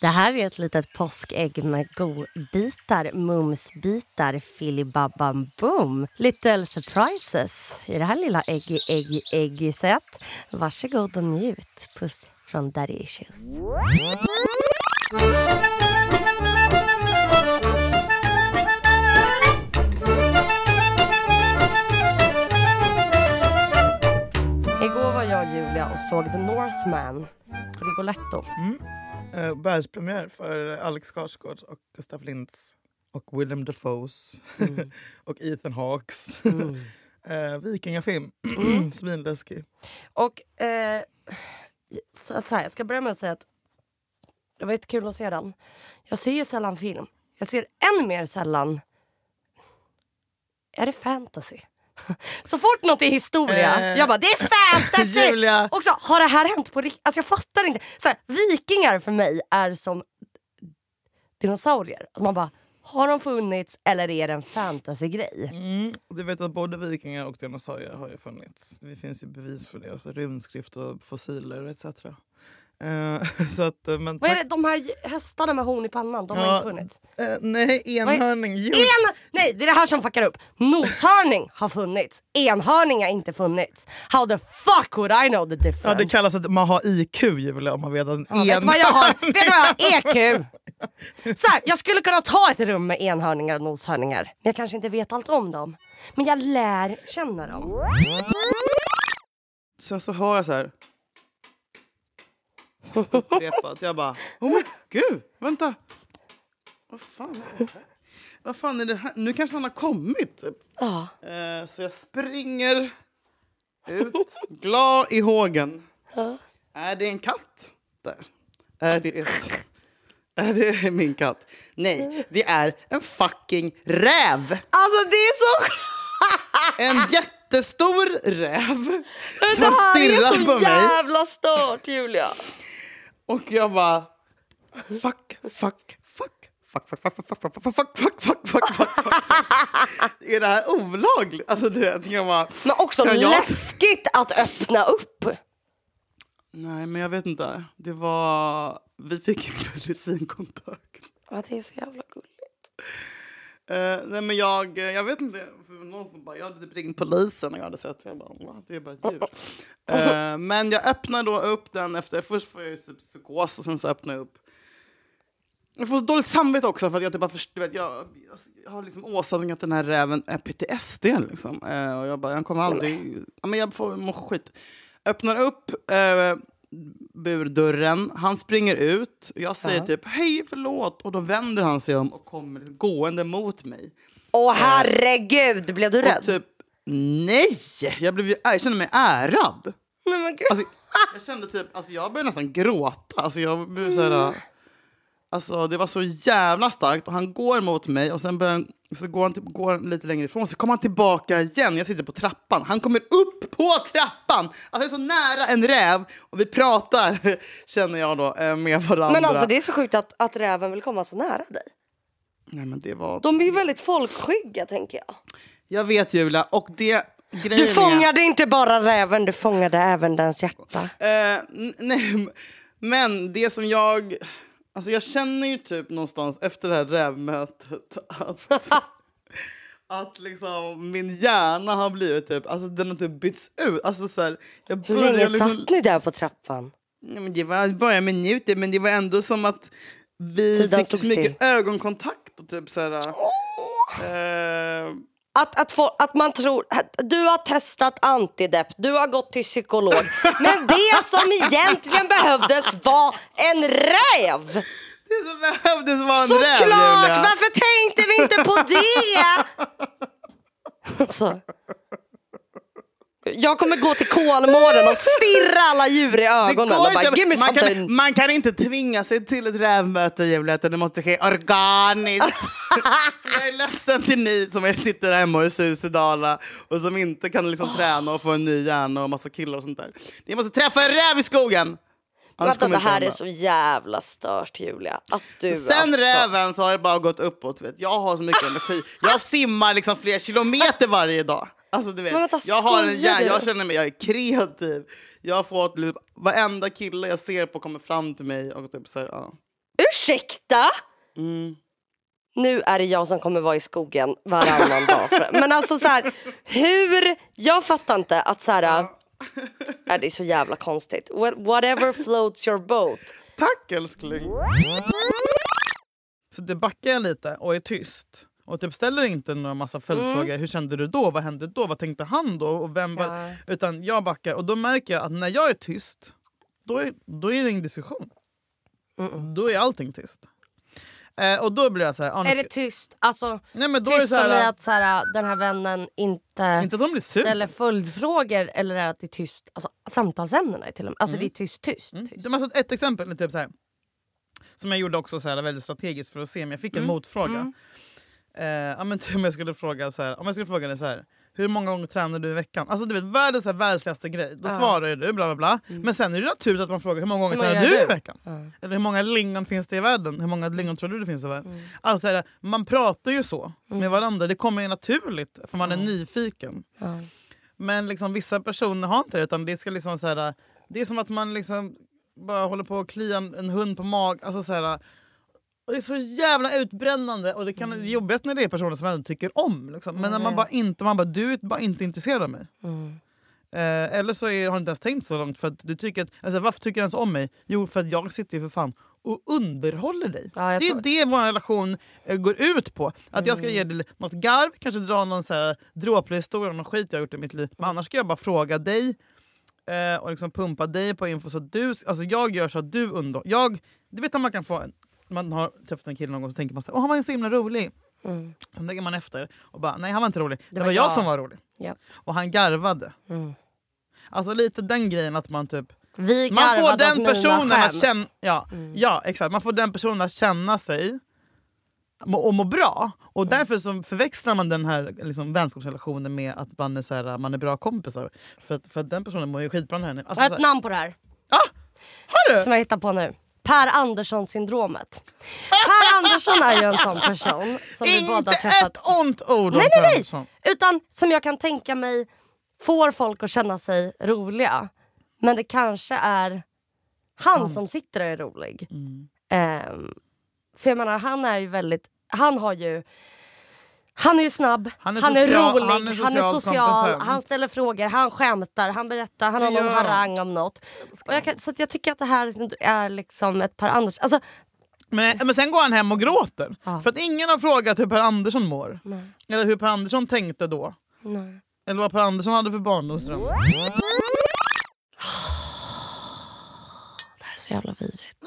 Det här är ett litet påskägg med godbitar, mumsbitar, filibabam-boom. Little surprises i det här lilla äggiset. Varsågod och njut. Puss från Daddy Issues. Igår var jag och Julia och såg The Northman på Rigoletto. Världspremiär för Alex Skarsgård och Gustaf Lintz och Willem Dafoes och Ethan Hawkes. Vikingafilm. Svinläskig. Och så här, jag ska börja med att säga att det var jättekul att se den. Jag ser ju sällan film. Jag ser än mer sällan. Är det fantasy? Så fort något är historia, jag bara, det är fantasy! Julia. Och så, har det här hänt på riktigt? Alltså jag fattar inte. Så här, vikingar för mig är som dinosaurier. Alltså man bara, har de funnits eller är det en fantasy-grej? Du vet att både vikingar och dinosaurier har ju funnits. Det finns ju bevis för det. Alltså runskrift och fossiler etc. Så att, men vad är det, de här hästarna med horn i pannan, de har inte funnits? Nej, enhörning. Nej, det är det här som fuckar upp. Noshörning har funnits. Enhörning har inte funnits. How the fuck would I know the difference? Ja, det kallas att man har IQ, Julia, om man vet att vet du vad jag har? Vet du vad jag har? EQ. Så här, jag skulle kunna ta ett rum med enhörningar och noshörningar. Men jag kanske inte vet allt om dem. Men jag lär känna dem. Sen så hör jag så här upprepat. Jag bara, oh my gud, vänta. Vad fan är det här? Nu kanske han har kommit. Ja. Så jag springer ut, glad i hågen. Är det en katt där? Är det min katt? Nej, det är en fucking räv. Alltså det är så... En jättestor räv det som här stirrar är så på mig. jävla stört, Julia. Och jag bara fuck. Är det här olagligt? Alltså du vet, jag bara, men också läskigt att öppna upp. Nej, men jag vet inte. Vi fick en väldigt fin kontakt. Ja, det är så jävla gulligt. Nej, men jag vet inte. Någon som bara, jag hade typ ringt polisen och jag hade sett. Jag bara, det är bara ett djur. Men jag öppnar då upp den efter. Först får jag ju psykos och sen så öppnar jag upp. Jag får så dåligt samvete också för att jag typ bara jag har liksom åsamkat den här räven PTSD liksom. Och jag bara, jag kommer aldrig... men jag får må skit. Öppnar upp burdörren. Han springer ut. Jag säger typ, hej, förlåt. Och då vänder han sig om och kommer gående mot mig. Åh herregud, blev du rädd? Typ, nej! Jag kände mig ärad. Nej, men gud. Alltså, jag kände typ, alltså jag började nästan gråta. Alltså jag blev så här... Alltså det var så jävla starkt. Och han går mot mig och sen går han lite längre ifrån. Så kommer han tillbaka igen. Jag sitter på trappan. Han kommer upp på trappan. Alltså jag är så nära en räv. Och vi pratar, känner jag då, med varandra. Men alltså det är så sjukt att räven vill komma så nära dig. Nej, men det var... De är ju väldigt folkskygga, tänker jag. Jag vet, Julia. Och det... Du fångade inte bara räven, du fångade även dens hjärta. Nej, men det som jag... Alltså jag känner ju typ någonstans efter det här rävmötet att liksom min hjärna har blivit typ, alltså den har typ bytts ut. Alltså så här, hur länge liksom, satt ni där på trappan? Ja, men det var bara minuter, men det var ändå som att vi tiden fick så mycket ögonkontakt och typ så här. Att man tror du har testat antidepp, du har gått till psykolog. Men det som egentligen behövdes var en räv. Det som behövdes var en såklart, räv. Såklart, varför tänkte vi inte på det? Så. Jag kommer gå till Kolmården och stirra alla djur i ögonen och bara, give me man kan inte tvinga sig till ett rävmöte, Julia, utan det måste ske organiskt. Så jag är ledsen till ni som sitter hemma i Susedala och som inte kan liksom träna och få en ny hjärna och massa killar och sånt där. Ni måste träffa en räv i skogen. Vänta, det här är så jävla stört, Julia. Att du sen alltså... räven så har det bara gått uppåt. Vet. Jag har så mycket energi. Jag simmar liksom flera kilometer varje dag. Alltså du vet, jag känner mig, jag är kreativ. Jag har fått varenda kille jag ser på kommer fram till mig och typ så här, ja. ursäkta? Nu är det jag som kommer vara i skogen varannan dag. Men alltså så här, jag fattar inte att så här, det är så jävla konstigt. Whatever floats your boat. Tack älskling. Så det backar jag lite och är tyst. Och typ ställer inte några massa följdfrågor. Hur kände du då? Vad hände då? Vad tänkte han då? Och vem var... Utan jag backar. Och då märker jag att när jag är tyst, då är det ingen diskussion. Då är allting tyst. Och då blir jag så här... Är det tyst? Alltså, nej, men då tyst är det så här, som i att så här, den här vännen inte att de blir sur. ställer följdfrågor. Eller är det att det är tyst? Alltså, samtalsämnena är till och med. Alltså det är tyst. Alltså, ett exempel typ så här, som jag gjorde också så här, väldigt strategiskt för att se om jag fick en motfråga. Men om jag skulle fråga så här, dig så här, hur många gånger tränar du i veckan? Alltså du vet, världens världsligaste grej. Då svarar ju du bla bla bla. Men sen är det naturligt att man frågar hur många gånger tränar du i veckan? Eller hur många lingon finns det i världen? Hur många lingon tror du det finns i världen? Alltså här, man pratar ju så med varandra. Det kommer ju naturligt för man är nyfiken. Men liksom vissa personer har inte det, utan det ska liksom så här, det är som att man liksom bara håller på att klia en hund på mag. Alltså så här, och det är så jävla utbrännande och det kan det jobbigast när det är personer som man inte tycker om liksom. Men när man bara du är bara inte intresserad av mig. Eller så har du inte ens tänkt så långt för att du tycker att, alltså, varför tycker du ens om mig? Jo, för att jag sitter för fan och underhåller dig. Det är det vår relation går ut på. Att jag ska ge dig något garv, kanske dra någon så här dråplig historia om någon skit jag har gjort i mitt liv. Men annars ska jag bara fråga dig och liksom pumpa dig på info så att du, alltså jag gör så att du du vet att man kan få man har träffat en kille någon gång så tänker man så han var så himla rolig. Så lägger man efter och bara, nej han var inte rolig. Det var jag som var rolig. Och han garvade. Alltså lite den grejen att man typ man får den personen att känna exakt, man får den personen att känna sig och må bra. Och därför så förväxlar man den här liksom, vänskapsrelationen med att man är, så här, man är bra kompisar. För att den personen mår ju skitbra här nu. Alltså, jag har ett namn på det här. Har du? Som jag hittar på nu. Per Andersson-syndromet. Per Andersson är ju en sån person som vi båda har träffat. Inte ett ont ord om Per Andersson. Utan som jag kan tänka mig får folk att känna sig roliga. Men det kanske är han som sitter och är rolig. För jag menar, han är ju väldigt... Han är ju snabb, han är rolig, han är social, han ställer frågor, han skämtar, han berättar, han har någon harang om något. Och så att jag tycker att det här är liksom ett par Anders... Alltså, men sen går han hem och gråter. För att ingen har frågat hur Per Andersson mår. Nej. Eller hur Per Andersson tänkte då. Nej. Eller vad Per Andersson hade för barndomsdröm. Det här är så jävla vidrigt.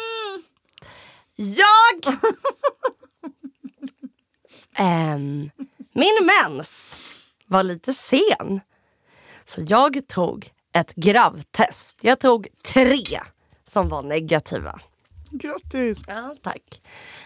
Min mens var lite sen. Så jag tog ett gravtest. Jag tog 3 som var negativa. Grattis. Ja, tack.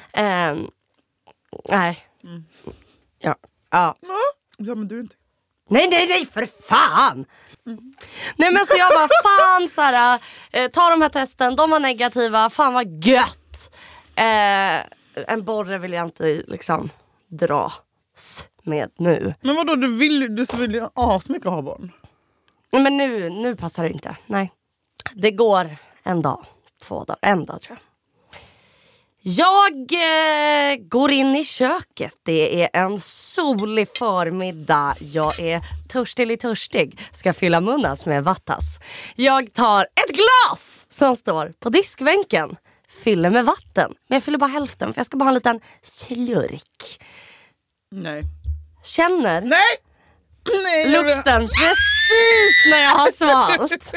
Nej. Ja. Ja, men du inte. Nej, för fan! Nej, men så jag bara, fan såhär, ta de här testen, de var negativa, fan vad gött. En borre vill jag inte liksom dras med nu. Men vadå, du vill ju asmycket ha barn? Men nu passar det inte, nej. Det går en dag, 2 dagar, en dag tror jag. Jag går in i köket. Det är en solig förmiddag. Jag är törstig. Ska fylla munnas med vattas. Jag tar ett glas som står på diskbänken. Fyller med vatten. Men jag fyller bara hälften för jag ska bara ha en liten slurk. Nej. Känner? Nej. Lukten precis när jag har svalt.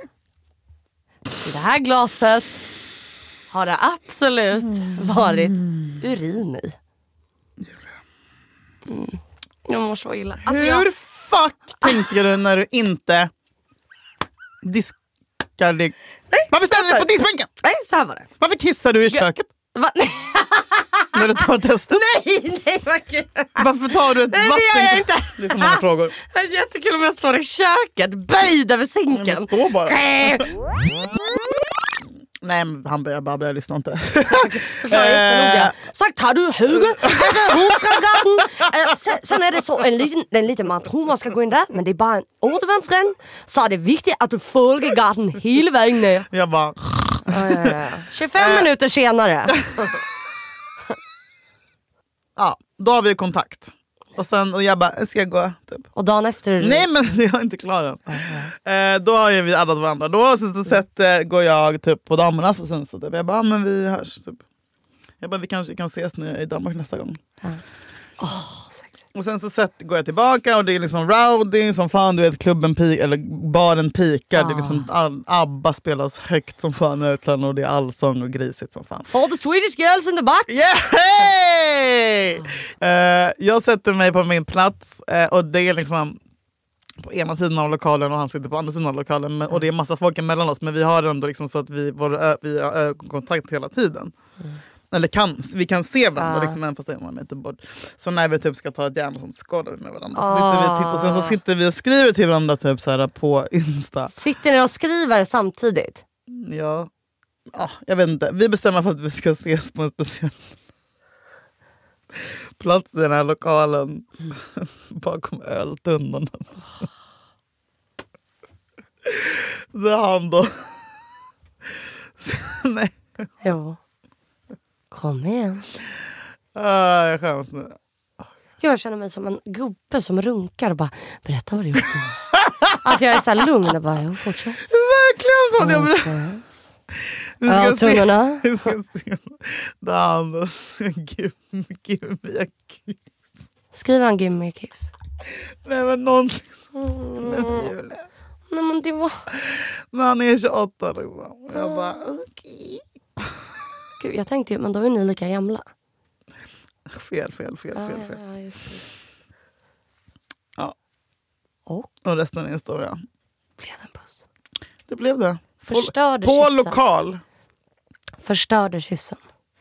I det här glaset har det absolut varit urin i. Jag mår så illa. Alltså hur fuck tänkte du när du inte diskar dig? Varför ställer du på diskbänken? Nej, så här var det. Varför kissar du i köket? När du tar testet? Nej, vad kul. Varför tar du ett vatten? Det gör jag inte. Det är så många frågor. Det är jättekul om jag står i köket, böjd över sinken. Men stå bara. Nej, men han börjar lyssna inte. Sagt, har du hugget? Sen är det så en liten matron man ska gå in där. Men det är bara en återvändsgränd. Så är det viktigt att du följer garden hela vägen ner. Jag bara... Ja. 25 minuter senare. Ja, då har vi kontakt. Och jag bara, ska jag gå? Typ. Och dagen efter? Nej, men jag är inte klar än. Då har ju vi addat varandra. Då sen så går jag typ på damernas och sen så typ, jag bara, men vi hörs typ. Jag bara, vi kanske kan ses i Danmark nästa gång. Och sen så går jag tillbaka och det är liksom rowdy som fan, du vet, klubben eller baren pikar. Det är liksom ABBA spelas högt som fan utan och det är allsång och grisigt som fan. For the Swedish girls in the back. Yeah! Jag sätter mig på min plats och det är liksom på ena sidan av lokalen och han sitter på andra sidan av lokalen. Och det är massa folk emellan oss, men vi har ändå liksom så att vi har kontakt hela tiden. Eller vi kan se varandra liksom, även fast det är några meter bort. Så när vi typ ska ta ett järn och sånt skådar vi med varandra. Så sitter vi och sen så sitter vi och skriver till varandra typ så här på Insta. Sitter ni och skriver samtidigt? Ja, jag vet inte. Vi bestämmer för att vi ska ses på en speciell plats i den här lokalen. Bakom öltunnorna. Det är han då. Nej. Jo. Kom igen. Jag skäms nu. Gud, jag känner mig som en gubbe som runkar och bara, berätta vad du gjort. Att jag är så här lugn och bara, jo, fortsätt. Verkligen så. Ja, tunnorna. Vi ska se. Det är han då. Give me a kiss. Skriver han give me a kiss? Nej, men någonting Nej, men det var... Men han är 28 liksom. Jag bara, okej. Gud, jag tänkte ju, men då är ni lika gamla. Fel. Ja, just det. Ja. Och resten är historia. blev det en puss? Det blev det. Förstörde på kyssen. lokal. Förstörde kyssen.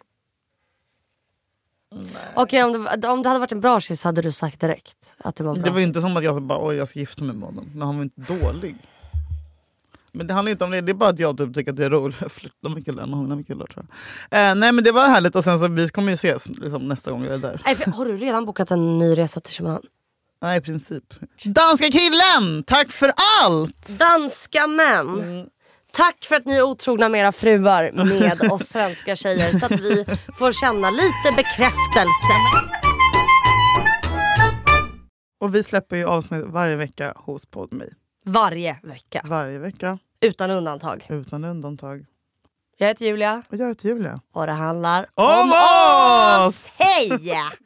Okej, om det hade varit en bra kyss hade du sagt direkt att det var bra. Det var inte som att jag bara, oj, jag ska gifta mig med honom. Men han var inte dålig. Men det handlar inte om det. Det är bara att jag typ tycker att det är roligt. Jag flyttar med killar och hånglar med killar, tror jag. Nej, men det var härligt. Och sen så vi kommer ju ses liksom, nästa gång jag är där. Nej, har du redan bokat en ny resa till Köpenhamn? Nej, i princip. Danska killen! Tack för allt! Danska män! Tack för att ni är otrogna med era fruar med oss svenska tjejer. Så att vi får känna lite bekräftelse. Och vi släpper ju avsnitt varje vecka hos Podme. Varje vecka. Varje vecka. Utan undantag. Utan undantag. Jag heter Julia. Och jag heter Julia. Och det handlar om oss! Hej!